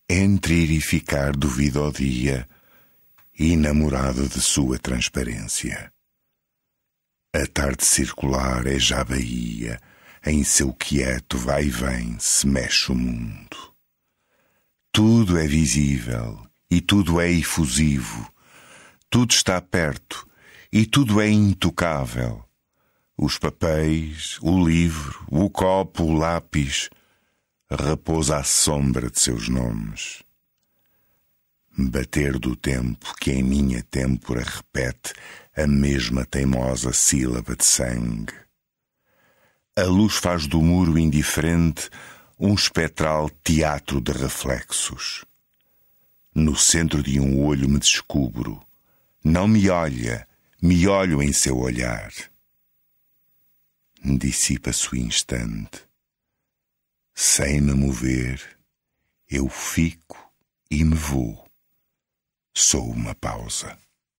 entre ir e ficar do vida ao dia, enamorado de sua transparência. A tarde circular é já Bahia, em seu quieto vai e vem se mexe o mundo. Tudo é visível e tudo é efusivo, tudo está perto e tudo é intocável. Os papéis, o livro, o copo, o lápis, repousa à sombra de seus nomes. Bater do tempo que em minha têmpora repete a mesma teimosa sílaba de sangue. A luz faz do muro indiferente um espectral teatro de reflexos. No centro de um olho me descubro. Não me olha, me olho em seu olhar. Dissipa-se o instante. Sem me mover, eu fico e me vou. Sou uma pausa.